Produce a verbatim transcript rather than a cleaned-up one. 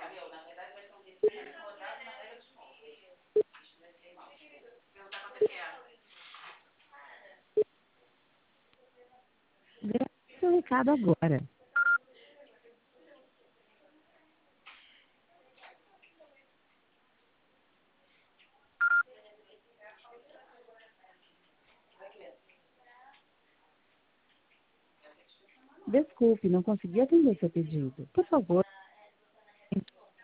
Grave seu recado agora. Desculpe, não consegui atender seu pedido. Por favor,